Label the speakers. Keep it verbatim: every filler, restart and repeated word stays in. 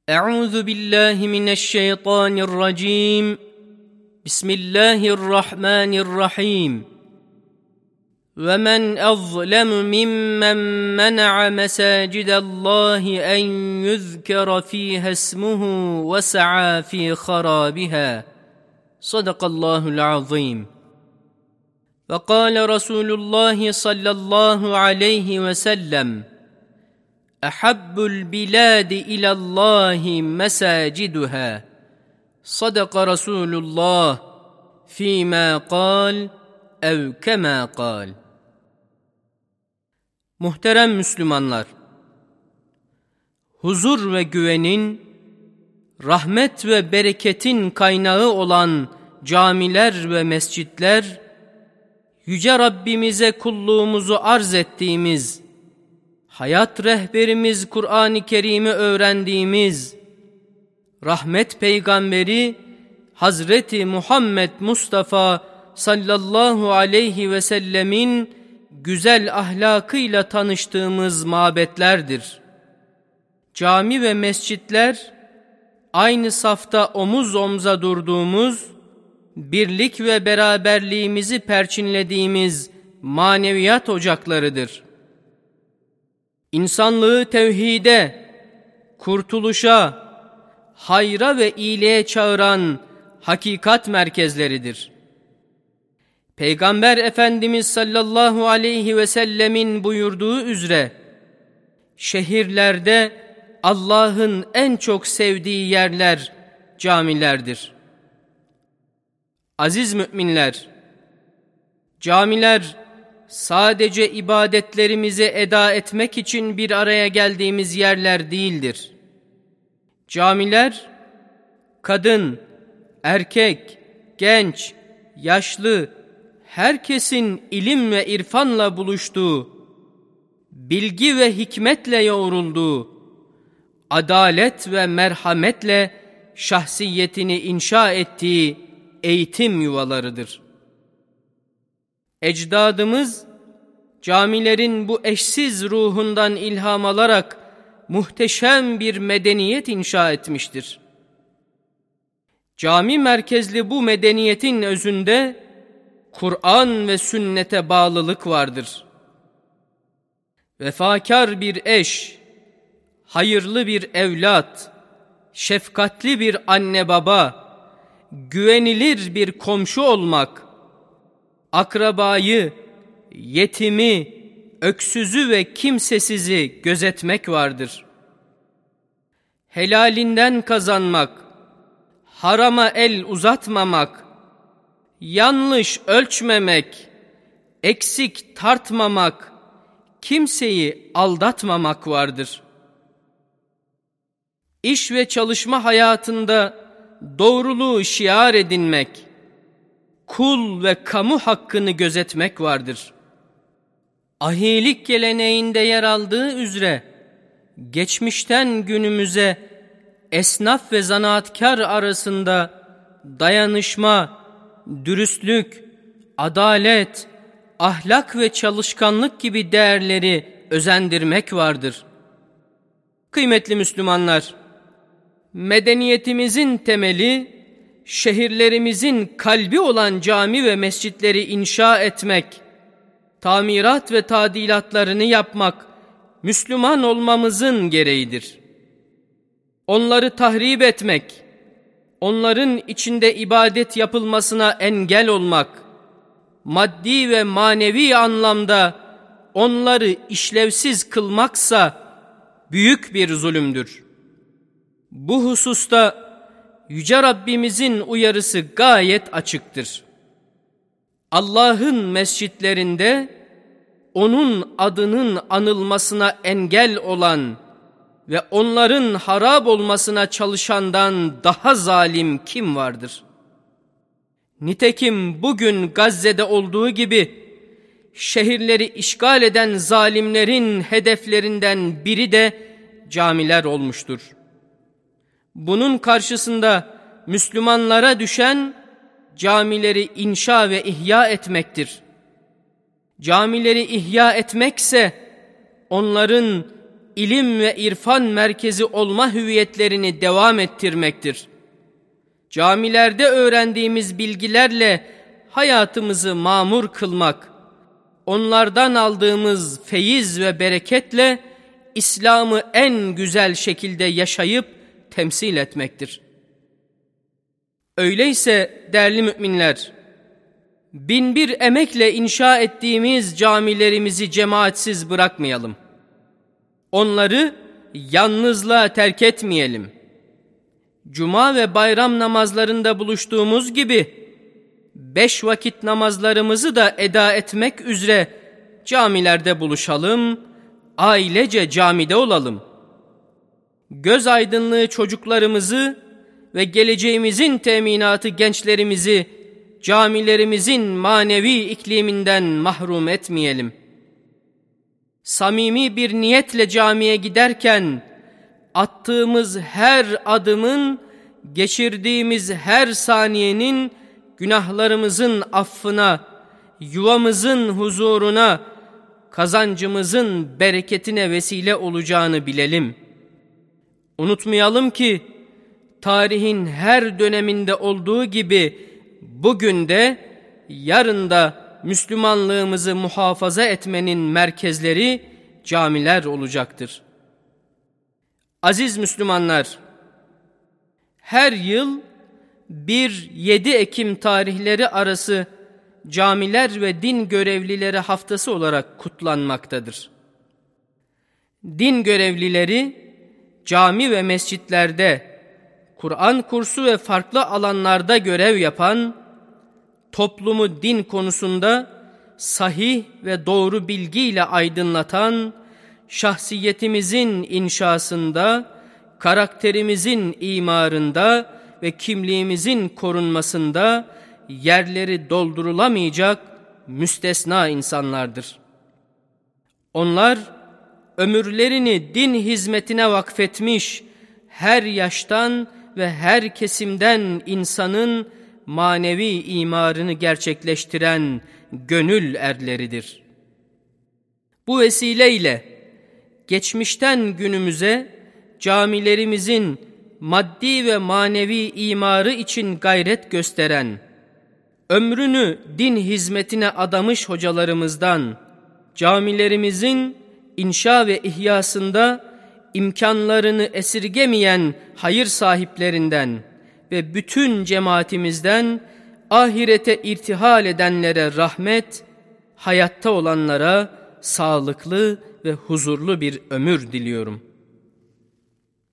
Speaker 1: أعوذ بالله من الشيطان الرجيم بسم الله الرحمن الرحيم ومن أظلم ممن منع مساجد الله أن يذكر فيها اسمه وسعى في خرابها صدق الله العظيم. وقال رسول الله صلى الله عليه وسلم أحب البلاد إلى الله مساجدها صدق رسول الله فيما قال أو كما قال. Muhterem Müslümanlar, huzur ve güvenin, rahmet ve bereketin kaynağı olan camiler ve mescitler, Yüce Rabbimize kulluğumuzu arz ettiğimiz, hayat rehberimiz Kur'an-ı Kerim'i öğrendiğimiz, rahmet peygamberi Hazreti Muhammed Mustafa sallallahu aleyhi ve sellemin güzel ahlakıyla tanıştığımız mabetlerdir. Cami ve mescitler, aynı safta omuz omza durduğumuz, birlik ve beraberliğimizi perçinlediğimiz maneviyat ocaklarıdır. İnsanlığı tevhide, kurtuluşa, hayra ve iyiliğe çağıran hakikat merkezleridir. Peygamber Efendimiz sallallahu aleyhi ve sellemin buyurduğu üzere, şehirlerde Allah'ın en çok sevdiği yerler camilerdir. Aziz müminler, camiler sadece ibadetlerimizi eda etmek için bir araya geldiğimiz yerler değildir. Camiler, kadın, erkek, genç, yaşlı, herkesin ilim ve irfanla buluştuğu, bilgi ve hikmetle yoğrulduğu, adalet ve merhametle şahsiyetini inşa ettiği eğitim yuvalarıdır. Ecdadımız, camilerin bu eşsiz ruhundan ilham alarak muhteşem bir medeniyet inşa etmiştir. Cami merkezli bu medeniyetin özünde Kur'an ve sünnete bağlılık vardır. Vefakar bir eş, hayırlı bir evlat, şefkatli bir anne baba, güvenilir bir komşu olmak, akrabayı, yetimi, öksüzü ve kimsesizi gözetmek vardır. Helalinden kazanmak, harama el uzatmamak, yanlış ölçmemek, eksik tartmamak, kimseyi aldatmamak vardır. İş ve çalışma hayatında doğruluğu şiar edinmek, kul ve kamu hakkını gözetmek vardır. Ahilik geleneğinde yer aldığı üzere, geçmişten günümüze esnaf ve zanaatkar arasında dayanışma, dürüstlük, adalet, ahlak ve çalışkanlık gibi değerleri özendirmek vardır. Kıymetli Müslümanlar, medeniyetimizin temeli, şehirlerimizin kalbi olan cami ve mescitleri inşa etmek, tamirat ve tadilatlarını yapmak, Müslüman olmamızın gereğidir. Onları tahrip etmek, onların içinde ibadet yapılmasına engel olmak, maddi ve manevi anlamda onları işlevsiz kılmaksa büyük bir zulümdür. Bu hususta Yüce Rabbimizin uyarısı gayet açıktır. Allah'ın mescitlerinde onun adının anılmasına engel olan ve onların harap olmasına çalışandan daha zalim kim vardır? Nitekim bugün Gazze'de olduğu gibi şehirleri işgal eden zalimlerin hedeflerinden biri de camiler olmuştur. Bunun karşısında Müslümanlara düşen camileri inşa ve ihya etmektir. Camileri ihya etmekse onların ilim ve irfan merkezi olma hüviyetlerini devam ettirmektir. Camilerde öğrendiğimiz bilgilerle hayatımızı mamur kılmak, onlardan aldığımız feyiz ve bereketle İslam'ı en güzel şekilde yaşayıp temsil etmektir. Öyleyse değerli müminler, bin bir emekle inşa ettiğimiz camilerimizi cemaatsiz bırakmayalım. Onları yalnızlığa terk etmeyelim. Cuma ve bayram namazlarında buluştuğumuz gibi beş vakit namazlarımızı da eda etmek üzere camilerde buluşalım, ailece camide olalım. Göz aydınlığı çocuklarımızı ve geleceğimizin teminatı gençlerimizi camilerimizin manevi ikliminden mahrum etmeyelim. Samimi bir niyetle camiye giderken attığımız her adımın, geçirdiğimiz her saniyenin günahlarımızın affına, yuvamızın huzuruna, kazancımızın bereketine vesile olacağını bilelim. Unutmayalım ki tarihin her döneminde olduğu gibi bugün de yarın da Müslümanlığımızı muhafaza etmenin merkezleri camiler olacaktır. Aziz Müslümanlar, her yıl bir yedi Ekim tarihleri arası camiler ve din görevlileri haftası olarak kutlanmaktadır. Din görevlileri cami ve mescitlerde, Kur'an kursu ve farklı alanlarda görev yapan, toplumu din konusunda sahih ve doğru bilgiyle aydınlatan, şahsiyetimizin inşasında, karakterimizin imarında ve kimliğimizin korunmasında yerleri doldurulamayacak müstesna insanlardır. Onlar ömürlerini din hizmetine vakfetmiş, her yaştan ve her kesimden insanın manevi imarını gerçekleştiren gönül erleridir. Bu vesileyle geçmişten günümüze camilerimizin maddi ve manevi imarı için gayret gösteren, ömrünü din hizmetine adamış hocalarımızdan, camilerimizin inşa ve ihyasında imkanlarını esirgemeyen hayır sahiplerinden ve bütün cemaatimizden ahirete irtihal edenlere rahmet, hayatta olanlara sağlıklı ve huzurlu bir ömür diliyorum.